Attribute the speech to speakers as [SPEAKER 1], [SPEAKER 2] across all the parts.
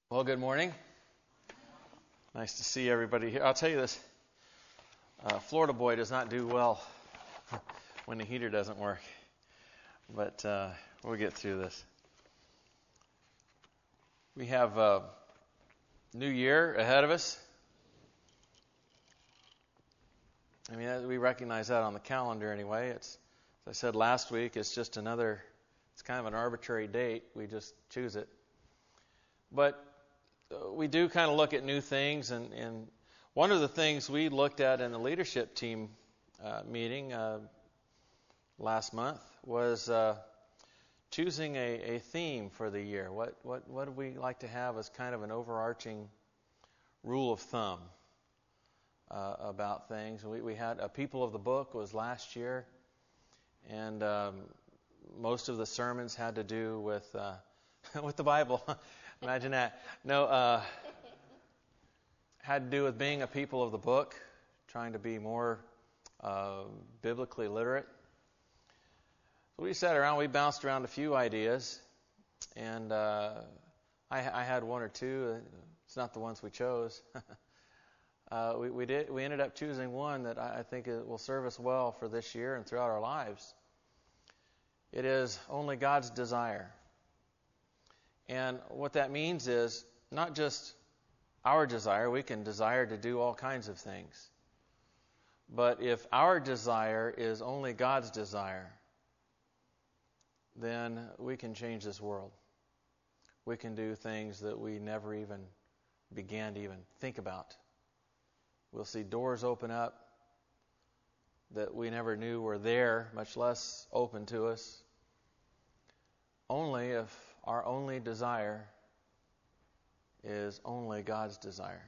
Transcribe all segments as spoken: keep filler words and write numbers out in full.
[SPEAKER 1] Well, good morning. Nice to see everybody here. I'll tell you this, uh, Florida boy does not do well when the heater doesn't work, but uh, we'll get through this. We have a new year ahead of us. I mean, we recognize that on the calendar anyway. It's, as I said last week, it's just another, it's kind of an arbitrary date. We just choose it. But we do kind of look at new things, and, and one of the things we looked at in the leadership team uh, meeting uh, last month was uh, choosing a, a theme for the year. What what what do we like to have as kind of an overarching rule of thumb uh, about things? We we had a People of the Book was last year, and um, most of the sermons had to do with uh, with the Bible. Imagine that. No, uh, had to do with being a people of the book, trying to be more uh, biblically literate. So we sat around, we bounced around a few ideas, and uh, I, I had one or two. It's not the ones we chose. uh, we, we did. We ended up choosing one that I, I think it will serve us well for this year and throughout our lives. It is only God's desire. And what that means is not just our desire. We can desire to do all kinds of things. But if our desire is only God's desire, then we can change this world. We can do things that we never even began to even think about. We'll see doors open up that we never knew were there, much less open to us. Only if our only desire is only God's desire.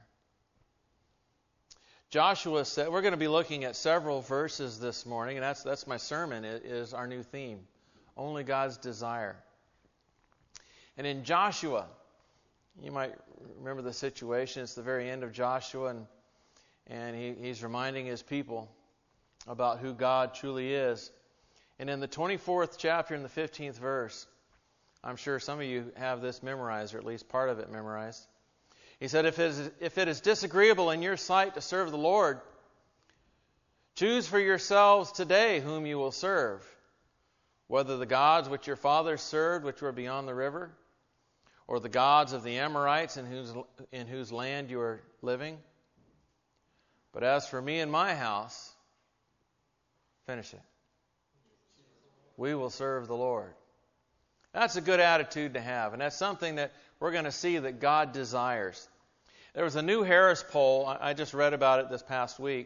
[SPEAKER 1] Joshua said, we're going to be looking at several verses this morning, and that's that's my sermon, it is our new theme, only God's desire. And in Joshua, you might remember the situation, it's the very end of Joshua, and, and he, he's reminding his people about who God truly is. And in the twenty-fourth chapter, in the fifteenth verse, I'm sure some of you have this memorized, or at least part of it memorized. He said, if it is, if it is disagreeable in your sight to serve the Lord, choose for yourselves today whom you will serve, whether the gods which your fathers served, which were beyond the river, or the gods of the Amorites in whose, in whose land you are living. But as for me and my house, finish it. We will serve the Lord. That's a good attitude to have, and that's something that we're going to see that God desires. There was a new Harris poll. I just read about it this past week.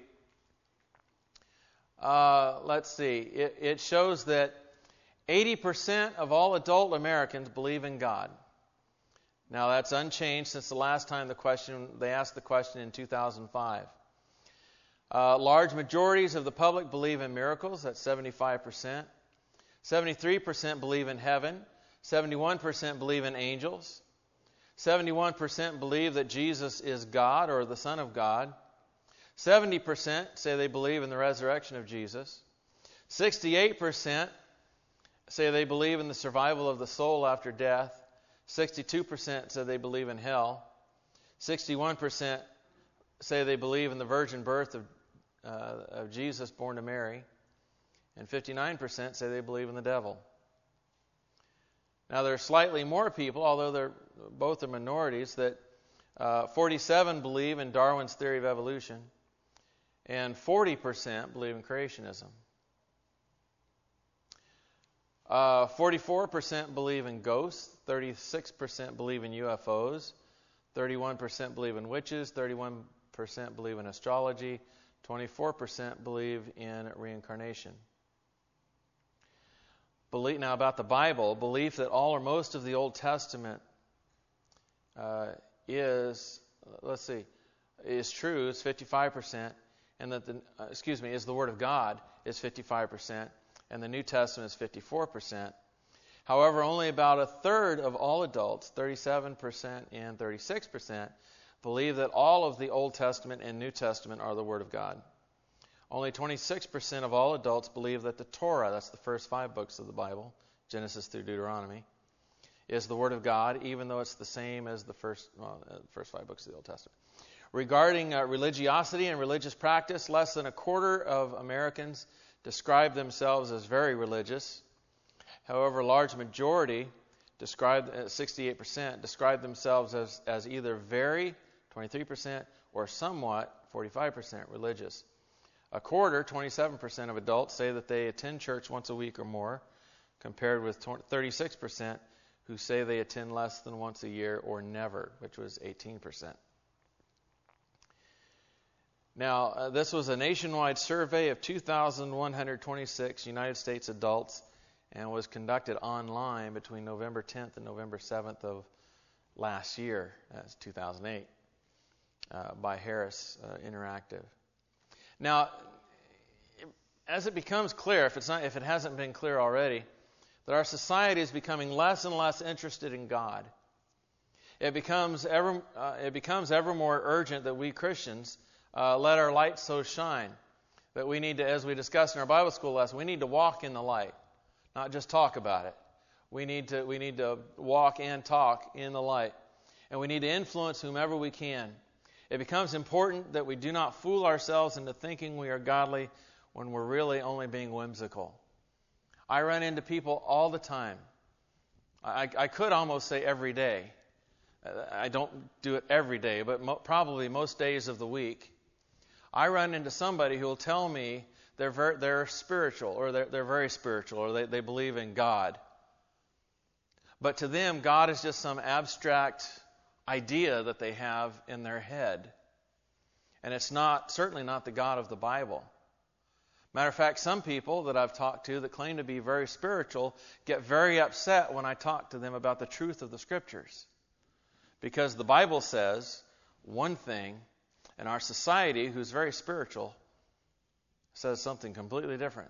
[SPEAKER 1] Uh, let's see. It, it shows that eighty percent of all adult Americans believe in God. Now, that's unchanged since the last time the question they asked the question in two thousand five. Uh, large majorities of the public believe in miracles. That's seventy-five percent. seventy-three percent believe in heaven. seventy-one percent believe in angels. seventy-one percent believe that Jesus is God or the Son of God. seventy percent say they believe in the resurrection of Jesus. sixty-eight percent say they believe in the survival of the soul after death. sixty-two percent say they believe in hell. sixty-one percent say they believe in the virgin birth of, uh, of Jesus born to Mary. And fifty-nine percent say they believe in the devil. Now, there are slightly more people, although they're both are minorities, that uh, forty-seven believe in Darwin's theory of evolution, and forty percent believe in creationism. Uh, forty-four percent believe in ghosts, thirty-six percent believe in U F Os, thirty-one percent believe in witches, thirty-one percent believe in astrology, twenty-four percent believe in reincarnation. Belief, now about the Bible, belief that all or most of the Old Testament uh, is, let's see, is true is fifty-five percent, and that the, uh, excuse me, is the Word of God is fifty-five percent, and the New Testament is fifty-four percent. However, only about a third of all adults, thirty-seven percent and thirty-six percent, believe that all of the Old Testament and New Testament are the Word of God. Only twenty-six percent of all adults believe that the Torah, that's the first five books of the Bible, Genesis through Deuteronomy, is the Word of God, even though it's the same as the first, well, the first five books of the Old Testament. Regarding uh, religiosity and religious practice, less than a quarter of Americans describe themselves as very religious. However, a large majority, describe, uh, sixty-eight percent, describe themselves as, as either very, twenty-three percent, or somewhat, forty-five percent, religious. A quarter, twenty-seven percent of adults say that they attend church once a week or more, compared with thirty-six percent who say they attend less than once a year or never, which was eighteen percent. Now, uh, this was a nationwide survey of two thousand one hundred twenty-six United States adults and was conducted online between November tenth and November seventh of last year, that's two thousand eight, uh, by Harris uh, Interactive. Now, as it becomes clear, if it's not, if it hasn't been clear already, that our society is becoming less and less interested in God, it becomes ever uh, it becomes ever more urgent that we Christians Uh, let our light so shine that we need to, as we discussed in our Bible school lesson, we need to walk in the light, not just talk about it. We need to we need to walk and talk in the light, and we need to influence whomever we can. It becomes important that we do not fool ourselves into thinking we are godly when we're really only being whimsical. I run into people all the time. I, I could almost say every day. I don't do it every day, but mo- probably most days of the week. I run into somebody who will tell me they're very, they're spiritual, or they're, they're very spiritual, or they, they believe in God. But to them, God is just some abstract idea that they have in their head. And it's not, certainly not the God of the Bible. Matter of fact, some people that I've talked to that claim to be very spiritual get very upset when I talk to them about the truth of the Scriptures. Because the Bible says one thing, and our society, who's very spiritual, says something completely different.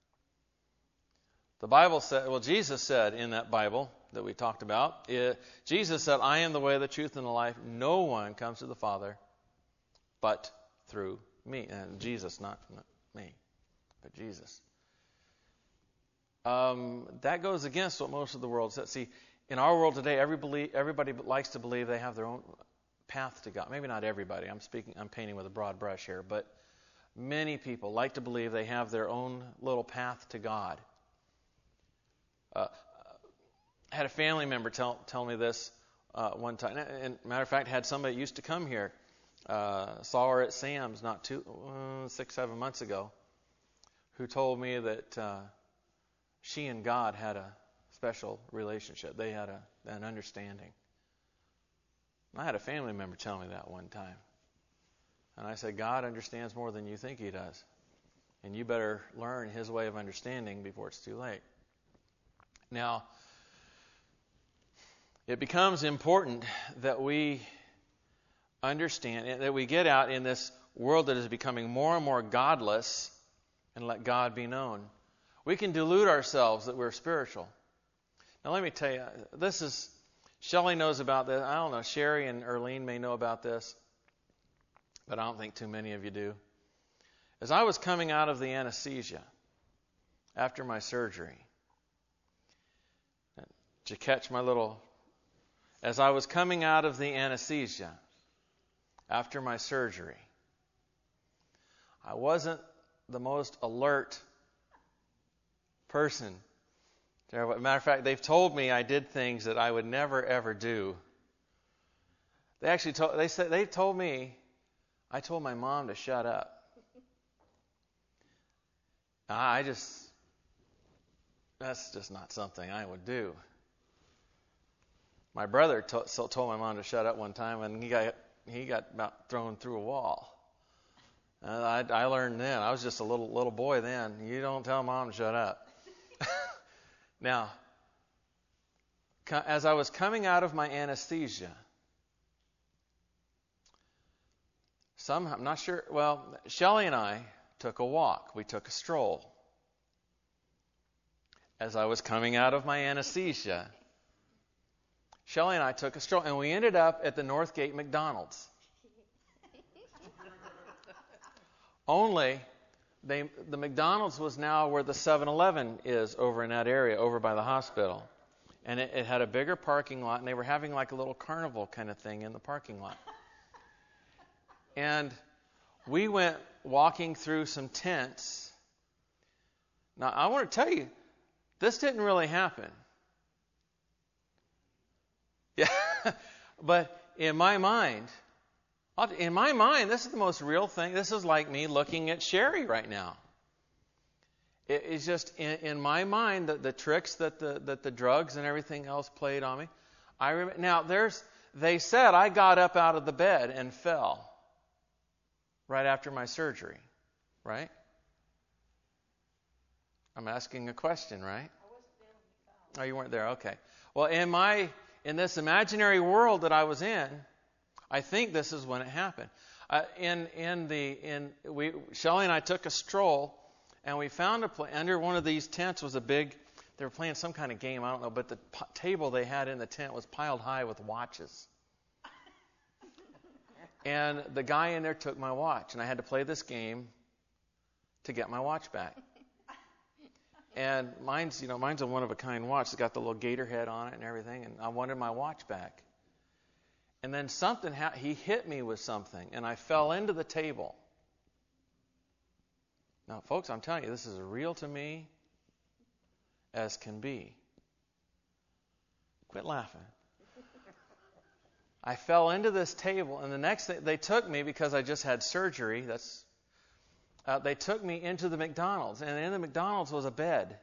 [SPEAKER 1] The Bible said, well, Jesus said in that Bible that we talked about, it, Jesus said, I am the way, the truth, and the life. No one comes to the Father but through me. And Jesus, not, not me, but Jesus. Um, that goes against what most of the world says. See, in our world today, every believe, everybody likes to believe they have their own path to God. Maybe not everybody. I'm speaking. I'm painting with a broad brush here, but many people like to believe they have their own little path to God. Uh, I had a family member tell tell me this uh, one time. And matter of fact, had somebody used to come here. Uh, saw her at Sam's not two, uh, six, seven months ago, who told me that uh, she and God had a special relationship. They had a, an understanding. I had a family member tell me that one time. And I said, God understands more than you think He does. And you better learn His way of understanding before it's too late. Now, it becomes important that we understand, that we get out in this world that is becoming more and more godless and let God be known. We can delude ourselves that we're spiritual. Now, let me tell you, this is, Shelley knows about this. I don't know, Sherry and Erlene may know about this, but I don't think too many of you do. As I was coming out of the anesthesia after my surgery, did you catch my little... As I was coming out of the anesthesia after my surgery, I wasn't the most alert person. Matter of fact, they've told me I did things that I would never ever do. They actually told they said they told me I told my mom to shut up. I just that's just not something I would do. My brother to, so told my mom to shut up one time, and he got he got about thrown through a wall. Uh, I, I learned then. I was just a little little boy then. You don't tell mom to shut up. Now, as I was coming out of my anesthesia, some I'm not sure. Well, Shelley and I took a walk. We took a stroll. As I was coming out of my anesthesia, Shelley and I took a stroll, and we ended up at the Northgate McDonald's. Only, they, the McDonald's was now where the seven eleven is over in that area, over by the hospital. And it, it had a bigger parking lot, and they were having like a little carnival kind of thing in the parking lot. And we went walking through some tents. Now, I want to tell you, this didn't really happen. Yeah, but in my mind, in my mind, this is the most real thing. This is like me looking at Sherry right now. It, it's just in, in my mind the, the tricks that the that the drugs and everything else played on me. I remember, now there's they said I got up out of the bed and fell right after my surgery, right? I'm asking a question, right?
[SPEAKER 2] I wasn't there when you fell.
[SPEAKER 1] Oh, you weren't there. Okay. Well, in my in this imaginary world that I was in, I think this is when it happened. Uh, in in the in we Shelley and I took a stroll, and we found a place under one of these tents was a big. They were playing some kind of game, I don't know, but the p- table they had in the tent was piled high with watches. And the guy in there took my watch, and I had to play this game to get my watch back. And mine's, you know, mine's a one-of-a-kind watch. It's got the little gator head on it and everything, and I wanted my watch back. And then something, ha- he hit me with something, and I fell into the table. Now, folks, I'm telling you, this is as real to me as can be. Quit laughing. I fell into this table, and the next thing, they took me because I just had surgery. That's Uh, they took me into the McDonald's, and in the McDonald's was a bed.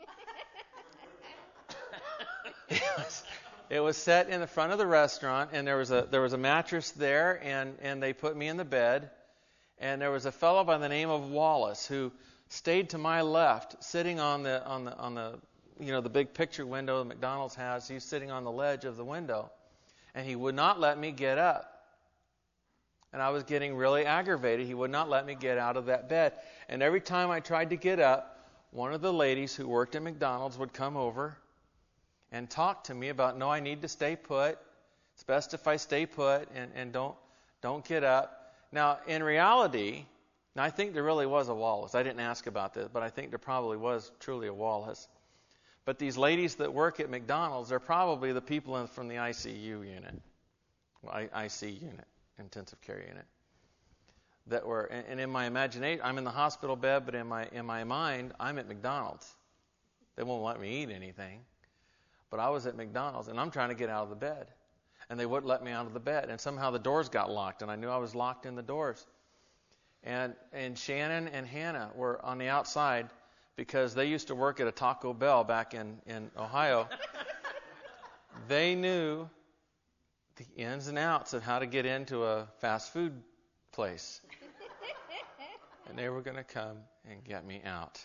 [SPEAKER 1] it, was, it was set in the front of the restaurant, and there was a there was a mattress there, and, and they put me in the bed. And there was a fellow by the name of Wallace who stayed to my left, sitting on the on the on the you know the big picture window the McDonald's has. He's sitting on the ledge of the window, and he would not let me get up. And I was getting really aggravated. He would not let me get out of that bed. And every time I tried to get up, one of the ladies who worked at McDonald's would come over and talk to me about, no, I need to stay put. It's best if I stay put and, and don't don't get up. Now, in reality, and I think there really was a Wallace. I didn't ask about this, but I think there probably was truly a Wallace. But these ladies that work at McDonald's, they're probably the people in, from the I C U unit, I, I C unit. Intensive care unit, that were, and in my imagination, I'm in the hospital bed, but in my in my mind, I'm at McDonald's. They won't let me eat anything, but I was at McDonald's, and I'm trying to get out of the bed, and they wouldn't let me out of the bed, and somehow the doors got locked, and I knew I was locked in the doors, and and Shannon and Hannah were on the outside because they used to work at a Taco Bell back in in Ohio. They knew the ins and outs of how to get into a fast food place. And they were going to come and get me out.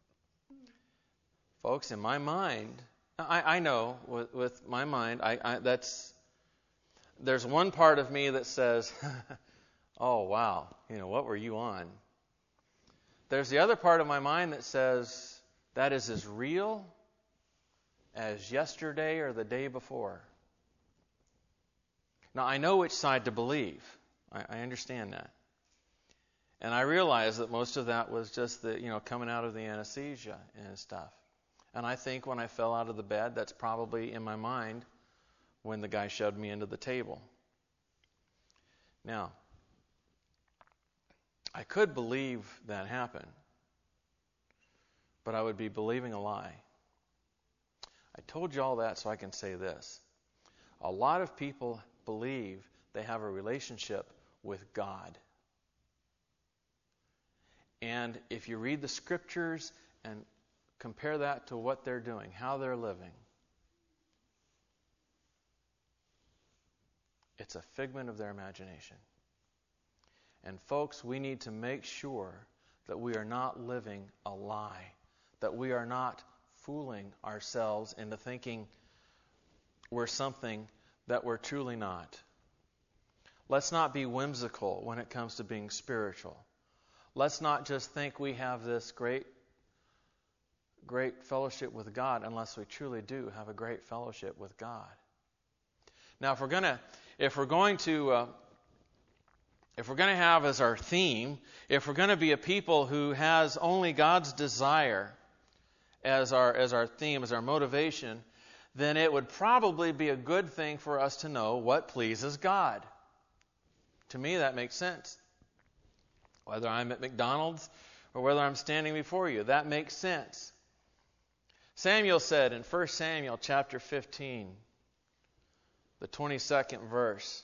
[SPEAKER 1] Folks, in my mind, I, I know with, with my mind, I, I that's there's one part of me that says, oh, wow, you know, what were you on? There's the other part of my mind that says, that is as real as yesterday or the day before. Now, I know which side to believe. I, I understand that. And I realize that most of that was just the, you know, coming out of the anesthesia and stuff. And I think when I fell out of the bed, that's probably in my mind when the guy shoved me into the table. Now, I could believe that happened, but I would be believing a lie. I told you all that so I can say this. A lot of people believe they have a relationship with God. And if you read the scriptures and compare that to what they're doing, how they're living, it's a figment of their imagination. And folks, we need to make sure that we are not living a lie, that we are not fooling ourselves into thinking we're something that we're truly not. Let's not be whimsical when it comes to being spiritual. Let's not just think we have this great, great fellowship with God unless we truly do have a great fellowship with God. Now, if we're gonna, if we're going to, uh, if we're going to have as our theme, if we're going to be a people who has only God's desire as our as our theme, as our motivation, then it would probably be a good thing for us to know what pleases God. To me, that makes sense. Whether I'm at McDonald's or whether I'm standing before you, that makes sense. Samuel said in First Samuel chapter fifteen, the twenty-second verse,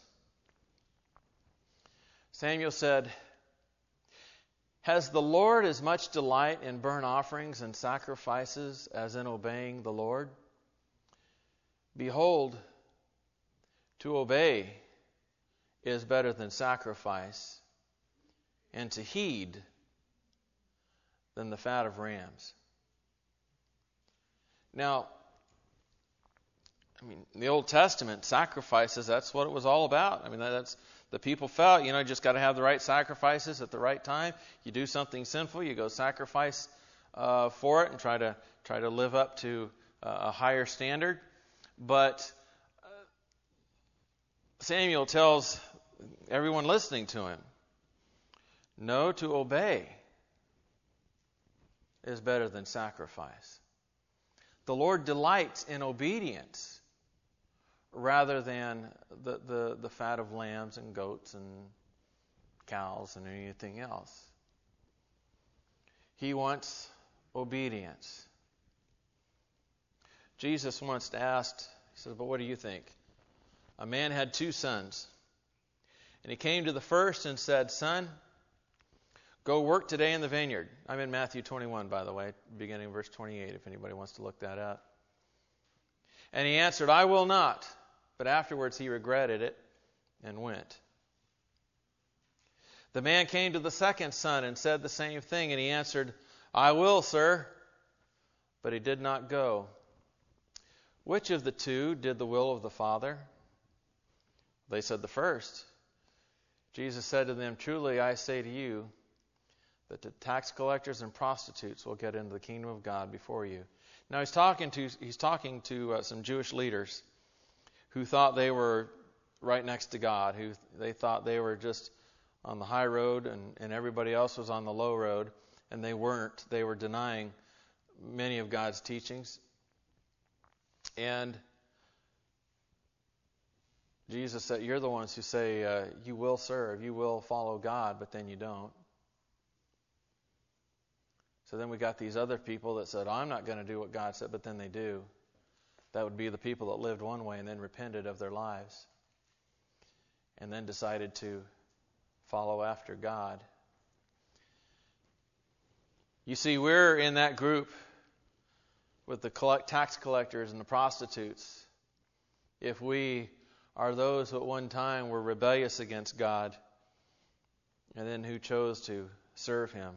[SPEAKER 1] Samuel said, "Has the Lord as much delight in burnt offerings and sacrifices as in obeying the Lord? Behold, to obey is better than sacrifice, and to heed than the fat of rams." Now, I mean, in the Old Testament, sacrifices, that's what it was all about. I mean, that's the people felt, you know, you just got to have the right sacrifices at the right time. You do something sinful, you go sacrifice uh, for it and try to try to live up to uh, a higher standard. But uh, Samuel tells everyone listening to him, no, to obey is better than sacrifice. The Lord delights in obedience rather than the, the, the fat of lambs and goats and cows and anything else. He wants obedience. Jesus once asked, he says, "But what do you think? A man had two sons. And he came to the first and said, 'Son, go work today in the vineyard.'" I'm in Matthew twenty-one, by the way, beginning of verse twenty-eight, if anybody wants to look that up. "And he answered, 'I will not.' But afterwards he regretted it and went. The man came to the second son and said the same thing, and he answered, 'I will, sir.' But he did not go. Which of the two did the will of the Father?" They said, "The first." Jesus said to them, "Truly I say to you, that the tax collectors and prostitutes will get into the kingdom of God before you." Now he's talking to he's talking to uh, some Jewish leaders who thought they were right next to God, who they thought they were just on the high road and, and everybody else was on the low road, and they weren't. They were denying many of God's teachings. And Jesus said, "You're the ones who say uh, you will serve, you will follow God, but then you don't." So then we got these other people that said, "I'm not going to do what God said," but then they do. That would be the people that lived one way and then repented of their lives and then decided to follow after God. You see, we're in that group with the collect, tax collectors and the prostitutes if we are those who at one time were rebellious against God and then who chose to serve Him.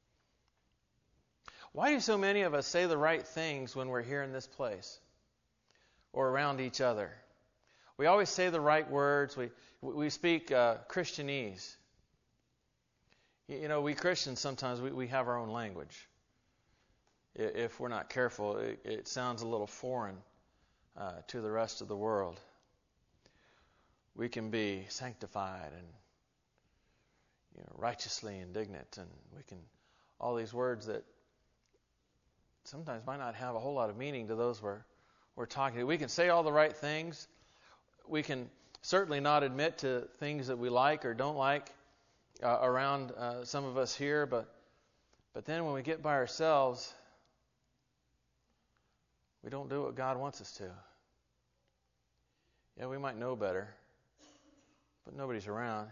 [SPEAKER 1] Why do so many of us say the right things when we're here in this place or around each other? We always say the right words. We we speak uh, Christianese. You know, we Christians sometimes we, we have our own language. If we're not careful, it, it sounds a little foreign uh, to the rest of the world. We can be sanctified and, you know, righteously indignant, and we can all these words that sometimes might not have a whole lot of meaning to those we're we're talking to. We can say all the right things. We can certainly not admit to things that we like or don't like uh, around uh, some of us here, but but then when we get by ourselves, we don't do what God wants us to. Yeah, we might know better, but nobody's around.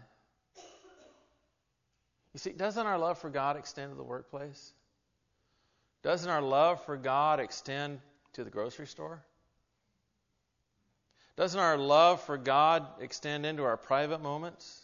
[SPEAKER 1] You see, doesn't our love for God extend to the workplace? Doesn't our love for God extend to the grocery store? Doesn't our love for God extend into our private moments?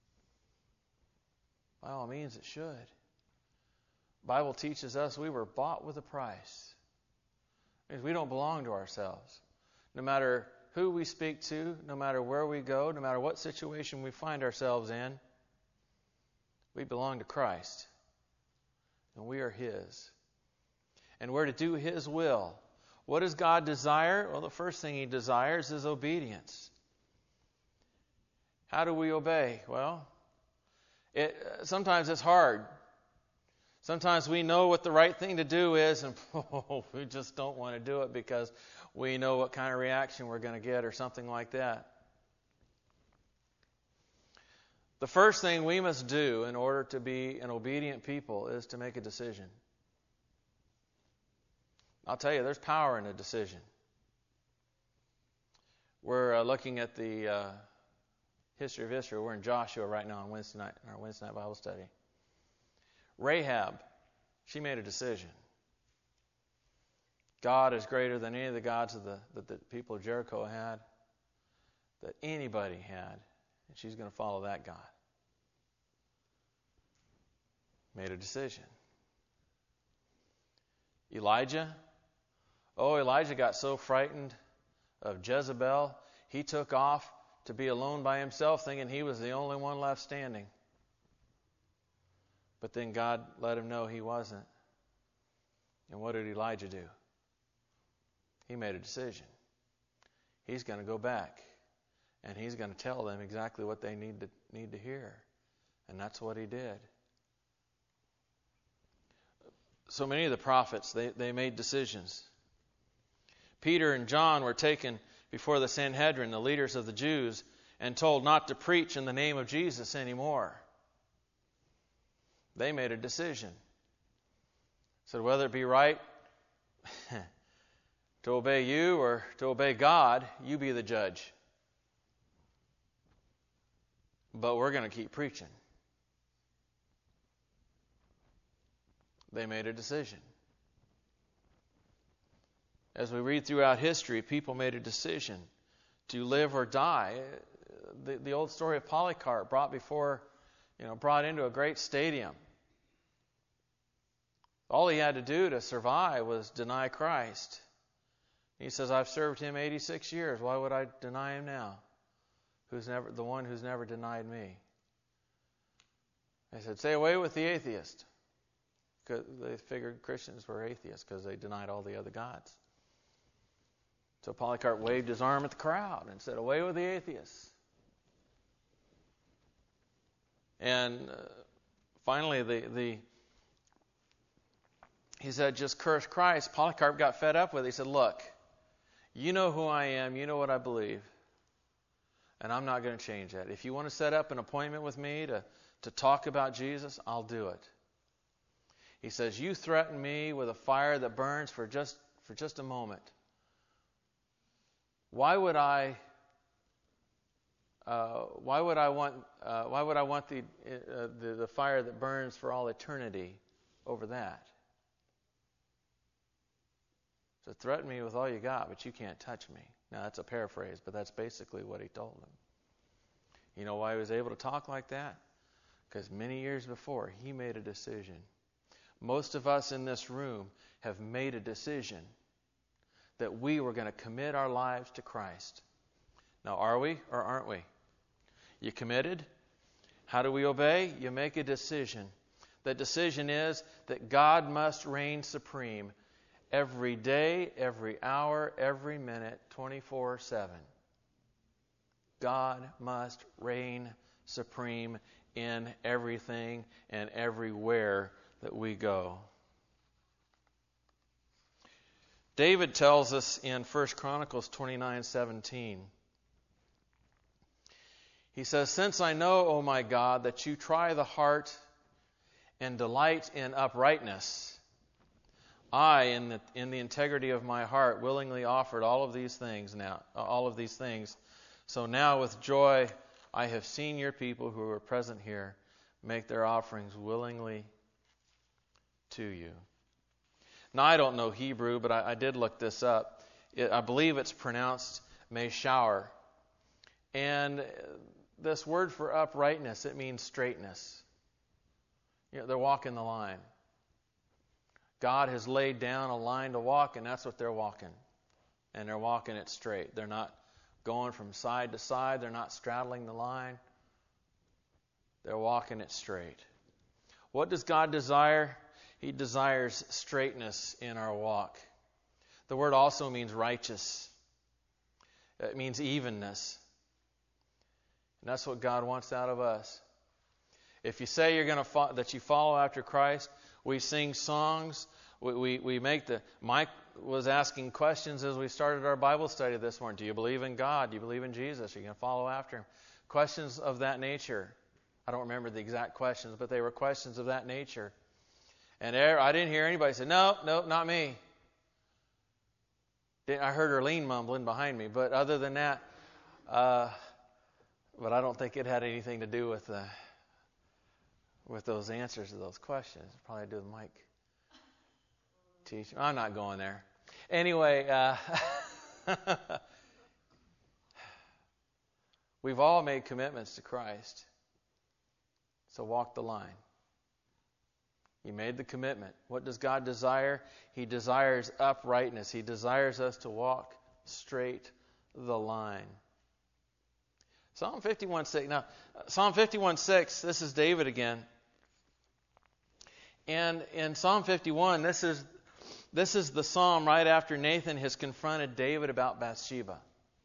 [SPEAKER 1] By all means, it should. The Bible teaches us we were bought with a price. Because we don't belong to ourselves. No matter who we speak to, no matter where we go, no matter what situation we find ourselves in, we belong to Christ. And we are His. And we're to do His will. What does God desire? Well, the first thing He desires is obedience. How do we obey? Well, it, sometimes it's hard. Sometimes we know what the right thing to do is, and oh, we just don't want to do it because we know what kind of reaction we're going to get or something like that. The first thing we must do in order to be an obedient people is to make a decision. I'll tell you, there's power in a decision. We're uh, looking at the uh, history of Israel. We're in Joshua right now on Wednesday night, in our Wednesday night Bible study. Rahab, she made a decision. God is greater than any of the gods of the, that the people of Jericho had, that anybody had, and she's going to follow that God. Made a decision. Elijah, oh, Elijah got so frightened of Jezebel, he took off to be alone by himself, thinking he was the only one left standing. But then God let him know he wasn't. And what did Elijah do? He made a decision. He's going to go back, and he's going to tell them exactly what they need to need to hear. And that's what he did. So many of the prophets, they, they made decisions. Peter and John were taken before the Sanhedrin, the leaders of the Jews, and told not to preach in the name of Jesus anymore. They made a decision. Said whether it be right to obey you or to obey God, you be the judge. But we're going to keep preaching. They made a decision. As we read throughout history, people made a decision to live or die. The, the old story of Polycarp, brought before, you know, brought into a great stadium. All he had to do to survive was deny Christ. He says, I've served him eighty-six years. Why would I deny him now? Who's never the one who's never denied me? They said, say away with the atheist. Because they figured Christians were atheists because they denied all the other gods. So Polycarp waved his arm at the crowd and said, away with the atheists. And uh, finally, the, the he said, just curse Christ. Polycarp got fed up with it. He said, look, you know who I am. You know what I believe. And I'm not going to change that. If you want to set up an appointment with me to, to talk about Jesus, I'll do it. He says, you threaten me with a fire that burns for just for just a moment. Why would I? Uh, why would I want? Uh, why would I want the, uh, the the fire that burns for all eternity over that? So threaten me with all you got, but you can't touch me. Now that's a paraphrase, but that's basically what he told them. You know why he was able to talk like that? Because many years before, he made a decision. Most of us in this room have made a decision that we were going to commit our lives to Christ. Now, are we or aren't we? You committed? How do we obey? You make a decision. The decision is that God must reign supreme every day, every hour, every minute, twenty-four seven. God must reign supreme in everything and everywhere that we go. David tells us in First Chronicles twenty-nine seventeen. He says, since I know, O my God, that you try the heart and delight in uprightness, I, in the, in the integrity of my heart, willingly offered all of these things now, all of these things. So now with joy I have seen your people who are present here make their offerings willingly to you. Now, I don't know Hebrew, but I, I did look this up. It, I believe it's pronounced meshower. And this word for uprightness, it means straightness. You know, they're walking the line. God has laid down a line to walk, and that's what they're walking. And they're walking it straight. They're not going from side to side. They're not straddling the line. They're walking it straight. What does God desire? He desires straightness in our walk. The word also means righteous. It means evenness. And that's what God wants out of us. If you say you're going to fo- that you follow after Christ, We sing songs. We, we, we make the... Mike was asking questions as we started our Bible study this morning. Do you believe in God? Do you believe in Jesus? Are you going to follow after Him? Questions of that nature. I don't remember the exact questions, but they were questions of that nature. And I didn't hear anybody say, no, no, not me. I heard Erlene mumbling behind me, but other than that, uh, but I don't think it had anything to do with the, with those answers to those questions. Probably do with Mike teaching. I'm not going there. Anyway, uh, we've all made commitments to Christ. So walk the line. You made the commitment. What does God desire? He desires uprightness. He desires us to walk straight the line. Psalm fifty-one six. Now, Psalm fifty-one six, this is David again. And in Psalm fifty-one, this is this is the psalm right after Nathan has confronted David about Bathsheba.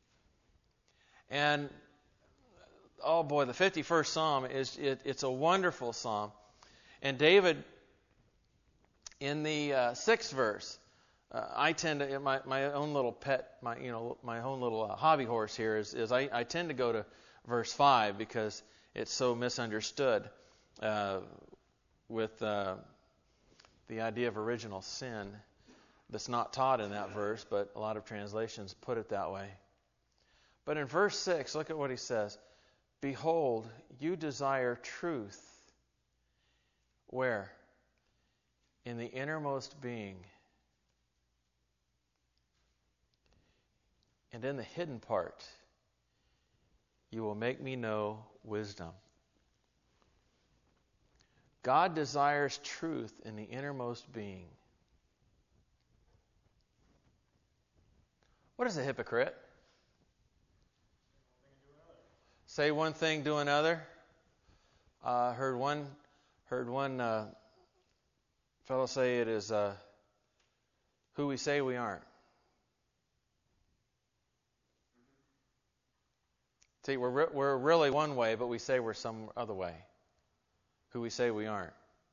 [SPEAKER 1] And oh boy, the fifty-first psalm is it, it's a wonderful psalm. And David, in the uh, sixth verse, uh, I tend to my my own little pet, my you know my own little uh, hobby horse here is is I, I tend to go to verse five because it's so misunderstood uh, with uh, the idea of original sin that's not taught in that verse, but a lot of translations put it that way. But in verse six, look at what he says. Behold, you desire truth. Where? In the innermost being. And in the hidden part, you will make me know wisdom. God desires truth in the innermost being. What is a hypocrite? Say one thing, do another. I uh, heard one heard one uh, fellow say it is uh, who we say we aren't. See, we're re- we're really one way, but we say we're some other way. Who we say we aren't.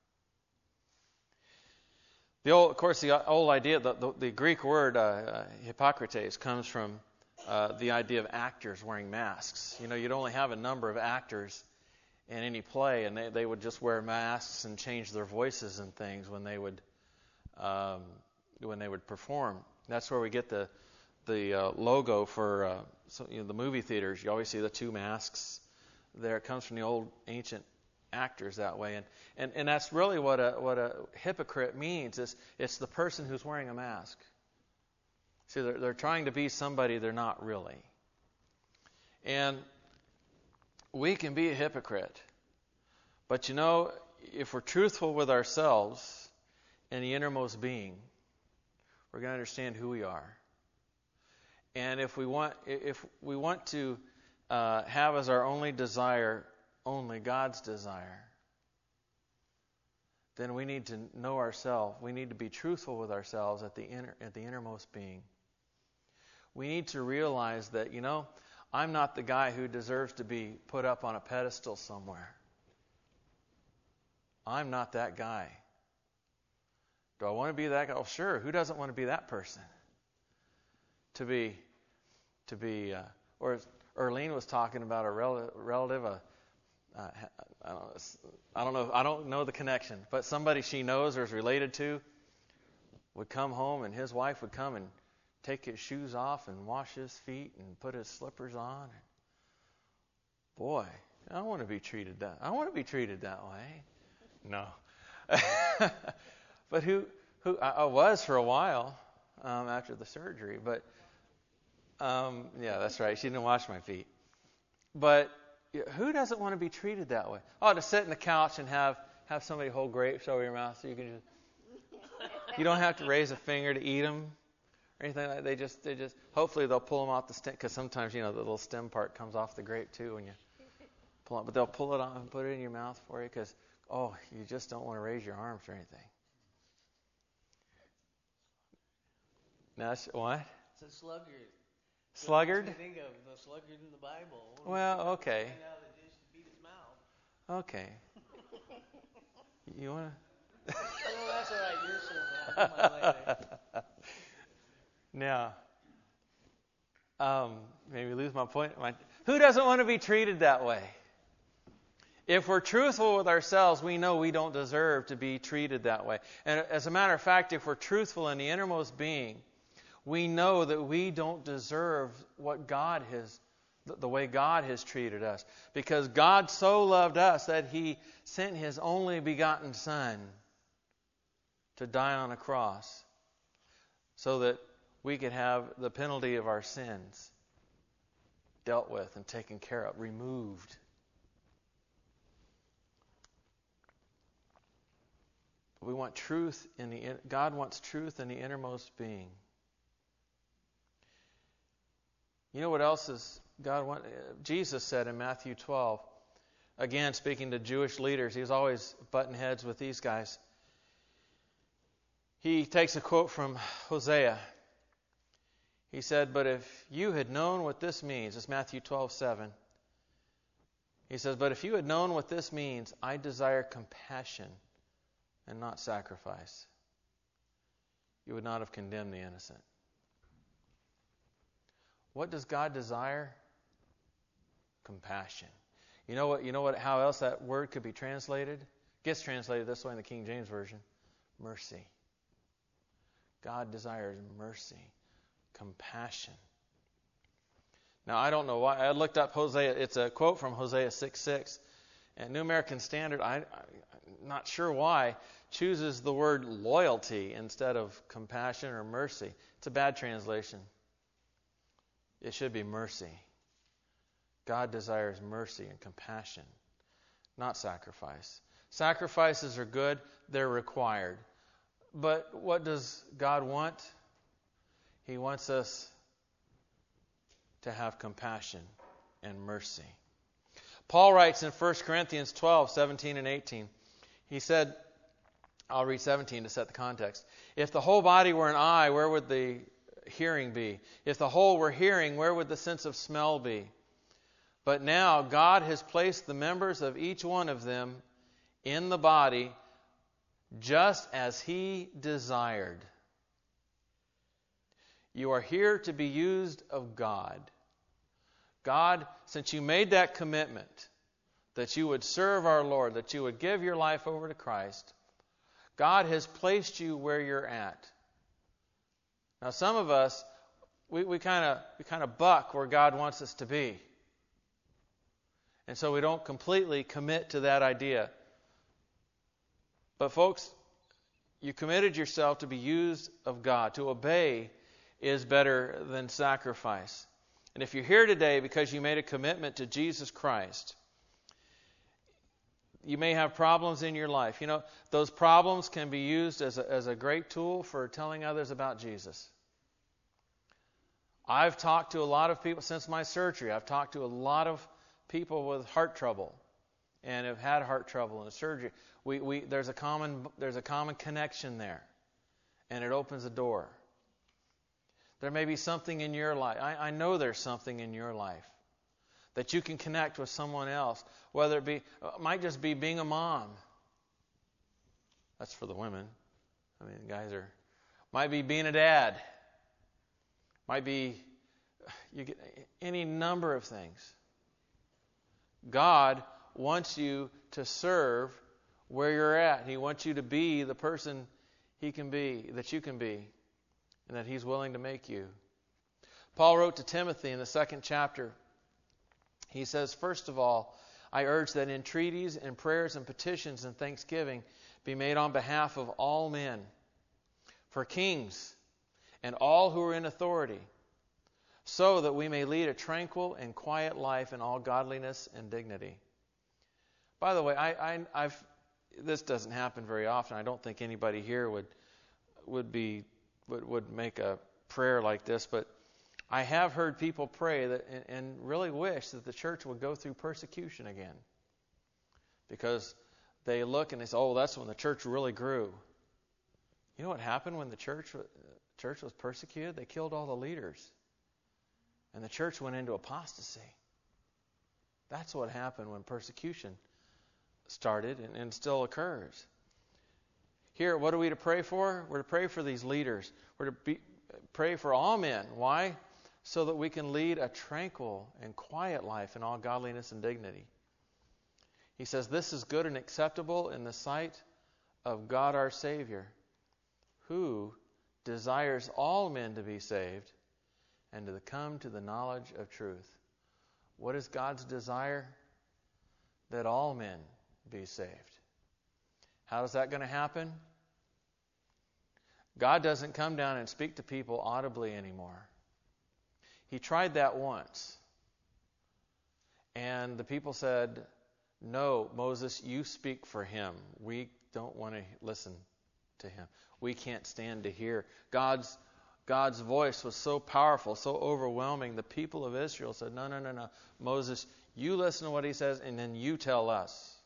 [SPEAKER 1] The old, of course, the old idea, the, the, the Greek word uh, uh, hypocrites comes from uh, the idea of actors wearing masks. You know, you'd only have a number of actors in any play, and they, they would just wear masks and change their voices and things when they would um, when they would perform. That's where we get the the uh, logo for uh, so, you know, the movie theaters. You always see the two masks there. It comes from the old ancient actors that way, and and, and that's really what a what a hypocrite means. Is it's the person who's wearing a mask. See, they're they're trying to be somebody they're not really. And we can be a hypocrite. But you know, if we're truthful with ourselves and the innermost being, we're going to understand who we are. And if we want if we want to uh, have as our only desire only God's desire, then we need to know ourselves. We need to be truthful with ourselves at the inner at the innermost being. We need to realize that, you know, I'm not the guy who deserves to be put up on a pedestal somewhere. I'm not that guy. Do I want to be that guy? Oh, sure. Who doesn't want to be that person? To be, to be, uh, or Erlene was talking about a rel- relative. Uh, uh, I don't know, I don't know. I don't know the connection, but somebody she knows or is related to would come home, and his wife would come and take his shoes off and wash his feet and put his slippers on. Boy, I want to be treated that. I want to be treated that way. No, but who? Who? I, I was for a while um, after the surgery, but um, yeah, that's right. She didn't wash my feet. But who doesn't want to be treated that way? Oh, to sit in the couch and have have somebody hold grapes over your mouth so you can just. You don't have to raise a finger to eat them. Or anything like that. They just, they just. Hopefully they'll pull them off the stem, because sometimes, you know, the little stem part comes off the grape too when you pull it. But they'll pull it off and put it in your mouth for you, because oh, you just don't want to raise your arms or anything. Now, that's, what?
[SPEAKER 2] It's a sluggard.
[SPEAKER 1] Sluggard?
[SPEAKER 2] What do you think of the sluggard in the Bible?
[SPEAKER 1] Well, okay.
[SPEAKER 2] Hang out of the dish to feed his mouth.
[SPEAKER 1] Okay. You want to?
[SPEAKER 2] Oh, that's all right. Your sermon. I'll do mine later.
[SPEAKER 1] Now, um, maybe lose my point. My, who doesn't want to be treated that way? If we're truthful with ourselves, we know we don't deserve to be treated that way. And as a matter of fact, if we're truthful in the innermost being, we know that we don't deserve what God has, the way God has treated us. Because God so loved us that He sent His only begotten Son to die on a cross so that we could have the penalty of our sins dealt with and taken care of, removed. We want truth in the God wants truth in the innermost being. You know what else is God want? Jesus said in Matthew twelve, again speaking to Jewish leaders, he was always butting heads with these guys. He takes a quote from Hosea. He said, "But if you had known what this means," it's Matthew twelve seven. He says, "But if you had known what this means, I desire compassion and not sacrifice, you would not have condemned the innocent." What does God desire? Compassion. You know what? You know what? How else that word could be translated? It gets translated this way in the King James Version: mercy. God desires mercy, compassion. Now, I don't know why. I looked up Hosea. It's a quote from Hosea six six. And New American Standard, I, I'm not sure why, chooses the word loyalty instead of compassion or mercy. It's a bad translation. It should be mercy. God desires mercy and compassion, not sacrifice. Sacrifices are good. They're required. But what does God want? He wants us to have compassion and mercy. Paul writes in First Corinthians twelve, seventeen and eighteen. He said, I'll read seventeen to set the context. "If the whole body were an eye, where would the hearing be? If the whole were hearing, where would the sense of smell be? But now God has placed the members of each one of them in the body just as He desired. You are here to be used of God. God, since you made that commitment that you would serve our Lord, that you would give your life over to Christ, God has placed you where you're at. Now, some of us, we we kind of we kind of buck where God wants us to be. And so we don't completely commit to that idea. But folks, you committed yourself to be used of God. To obey is better than sacrifice. And if you're here today because you made a commitment to Jesus Christ, you may have problems in your life. You know, those problems can be used as a, as a great tool for telling others about Jesus. I've talked to a lot of people since my surgery. I've talked to a lot of people with heart trouble and have had heart trouble in the surgery. We, we, there's a common, there's a common connection there, and it opens a door. There may be something in your life. I, I know there's something in your life that you can connect with someone else, whether it be, it might just be being a mom. That's for the women. I mean, guys are, might be being a dad. Might be, you get any number of things. God wants you to serve where you're at. He wants you to be the person He can be, that you can be, and that He's willing to make you. Paul wrote to Timothy in the second chapter. He says, "First of all, I urge that entreaties and prayers and petitions and thanksgiving be made on behalf of all men, for kings and all who are in authority, so that we may lead a tranquil and quiet life in all godliness and dignity." By the way, I, I, I've this doesn't happen very often. I don't think anybody here would would be would, would make a prayer like this, but I have heard people pray that and, and really wish that the church would go through persecution again, because they look and they say, "Oh, that's when the church really grew." You know what happened when the church church was persecuted? They killed all the leaders. And the church went into apostasy. That's what happened when persecution started and, and still occurs. Here, what are we to pray for? We're to pray for these leaders. We're to be, pray for all men. Why? So that we can lead a tranquil and quiet life in all godliness and dignity. He says, this is good and acceptable in the sight of God our Savior, who desires all men to be saved and to come to the knowledge of truth. What is God's desire? That all men be saved. How is that going to happen? God doesn't come down and speak to people audibly anymore. He tried that once. And the people said, no, Moses, you speak for him. We don't want to listen to him. We can't stand to hear. God's God's voice was so powerful, so overwhelming. The people of Israel said, no, no, no, no. Moses, you listen to what he says, and then you tell us.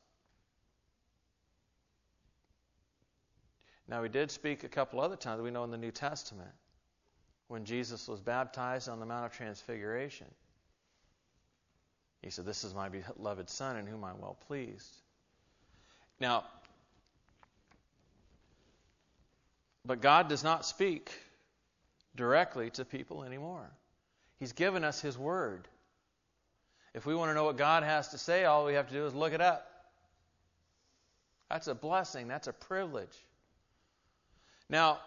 [SPEAKER 1] Now, he did speak a couple other times, we know in the New Testament, when Jesus was baptized on the Mount of Transfiguration. He said, this is my beloved Son in whom I'm well pleased. Now, but God does not speak directly to people anymore. He's given us His Word. If we want to know what God has to say, all we have to do is look it up. That's a blessing. That's a privilege. Now,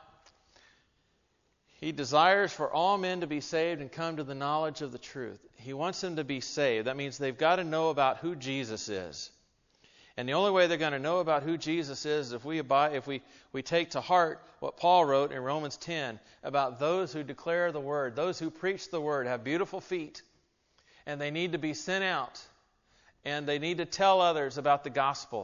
[SPEAKER 1] He desires for all men to be saved and come to the knowledge of the truth. He wants them to be saved. That means they've got to know about who Jesus is. And the only way they're going to know about who Jesus is is if we abide, if we, we take to heart what Paul wrote in Romans ten about those who declare the Word, those who preach the Word, have beautiful feet, and they need to be sent out, and they need to tell others about the gospel.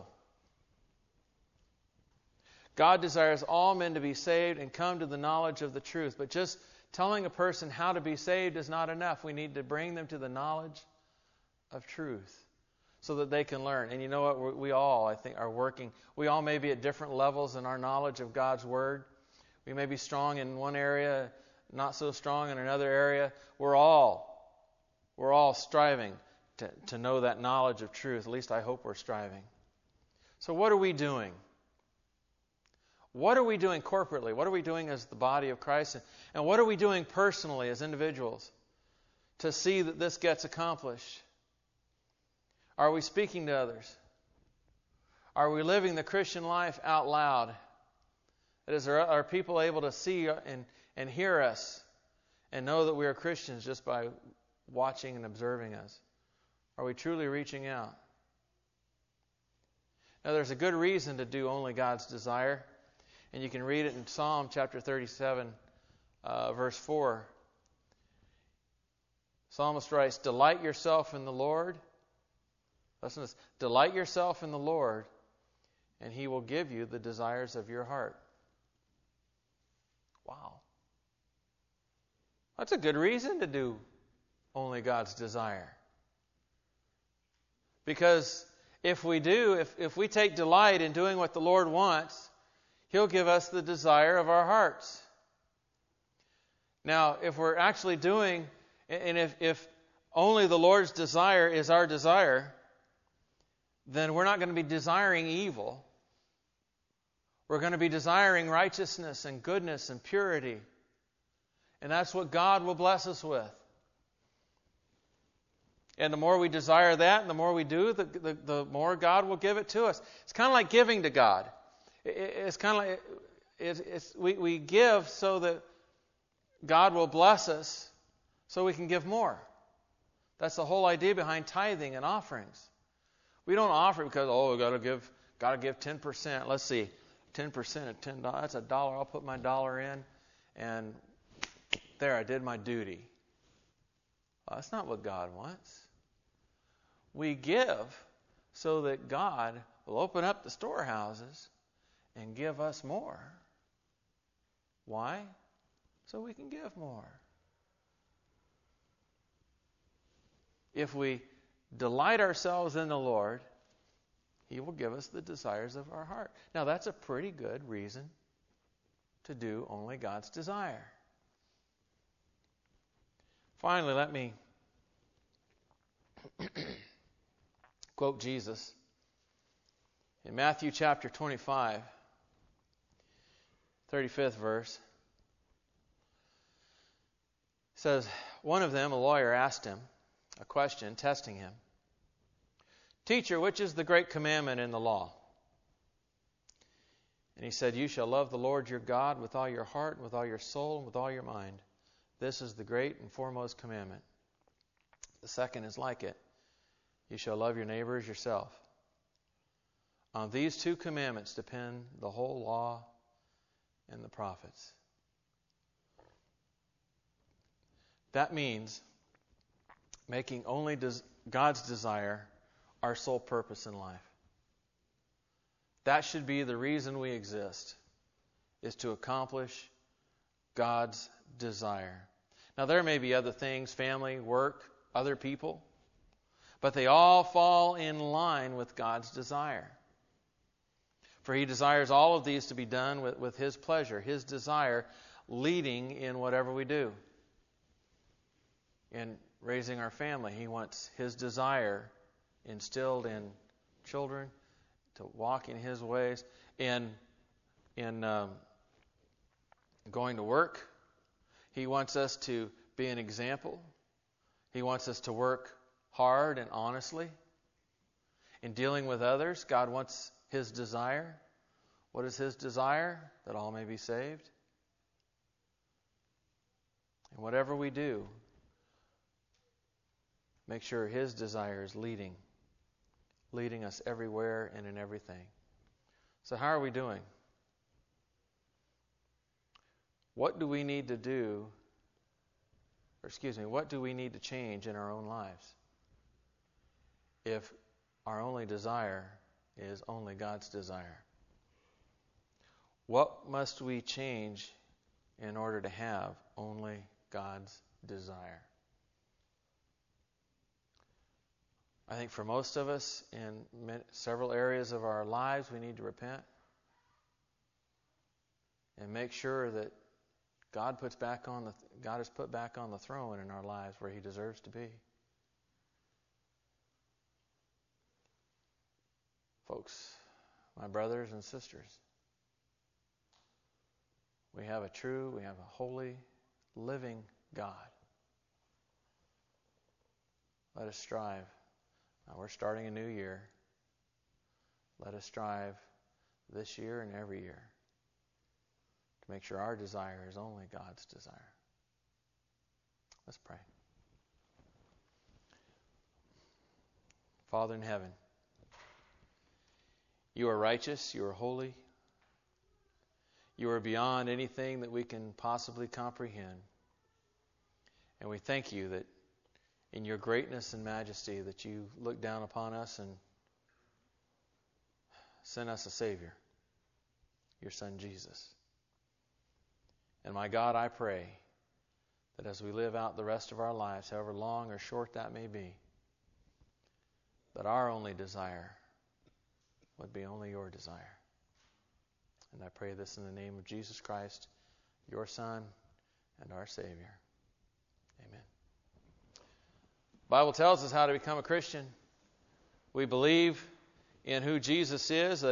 [SPEAKER 1] God desires all men to be saved and come to the knowledge of the truth. But just telling a person how to be saved is not enough. We need to bring them to the knowledge of truth so that they can learn. And you know what? We all, I think, are working. We all may be at different levels in our knowledge of God's Word. We may be strong in one area, not so strong in another area. We're all, we're all striving to, to know that knowledge of truth. At least I hope we're striving. So what are we doing? What are we doing corporately? What are we doing as the body of Christ? And what are we doing personally as individuals to see that this gets accomplished? Are we speaking to others? Are we living the Christian life out loud? That is, are, are people able to see and, and hear us and know that we are Christians just by watching and observing us? Are we truly reaching out? Now, there's a good reason to do only God's desire. And you can read it in Psalm chapter thirty-seven, uh, verse four. Psalmist writes, delight yourself in the Lord. Listen to this. Delight yourself in the Lord, and He will give you the desires of your heart. Wow. That's a good reason to do only God's desire. Because if we do, if, if we take delight in doing what the Lord wants, He'll give us the desire of our hearts. Now, if we're actually doing, and if, if only the Lord's desire is our desire, then we're not going to be desiring evil. We're going to be desiring righteousness and goodness and purity. And that's what God will bless us with. And the more we desire that, and the more we do, the, the, the more God will give it to us. It's kind of like giving to God. It's kind of like it's, it's, we, we give so that God will bless us so we can give more. That's the whole idea behind tithing and offerings. We don't offer because, oh, we've got to give, got to give ten percent. Let's see, ten percent of ten dollars, that's a dollar. I'll put my dollar in, and there, I did my duty. Well, that's not what God wants. We give so that God will open up the storehouses and give us more. Why? So we can give more. If we delight ourselves in the Lord, He will give us the desires of our heart. Now, that's a pretty good reason to do only God's desire. Finally, let me quote Jesus in Matthew chapter twenty-five. thirty-fifth verse. It says, one of them, a lawyer, asked him a question, testing him. Teacher, which is the great commandment in the law? And he said, you shall love the Lord your God with all your heart, and with all your soul, and with all your mind. This is the great and foremost commandment. The second is like it. You shall love your neighbor as yourself. On these two commandments depend the whole law and the prophets. That means making only des- God's desire our sole purpose in life. That should be the reason we exist, is to accomplish God's desire. Now, there may be other things, family, work, other people, but they all fall in line with God's desire. For He desires all of these to be done with, with His pleasure, His desire leading in whatever we do. In raising our family, He wants His desire instilled in children to walk in His ways. In, in um, going to work, He wants us to be an example. He wants us to work hard and honestly. In dealing with others, God wants His desire. What is His desire? That all may be saved. And whatever we do, make sure His desire is leading, leading us everywhere and in everything. So how are we doing? What do we need to do, or excuse me, what do we need to change in our own lives if our only desire is only God's desire? What must we change in order to have only God's desire? I think for most of us, in several areas of our lives, we need to repent and make sure that God puts back on the God is put back on the throne in our lives where He deserves to be. Folks, my brothers and sisters, we have a true, we have a holy, living God. Let us strive. Now we're starting a new year. Let us strive this year and every year to make sure our desire is only God's desire. Let's pray. Father in heaven, You are righteous, You are holy, You are beyond anything that we can possibly comprehend. And we thank You that in Your greatness and majesty that You look down upon us and sent us a Savior, Your Son Jesus. And my God, I pray that as we live out the rest of our lives, however long or short that may be, that our only desire would be only Your desire. And I pray this in the name of Jesus Christ, Your Son and our Savior. Amen. The Bible tells us how to become a Christian. We believe in who Jesus is,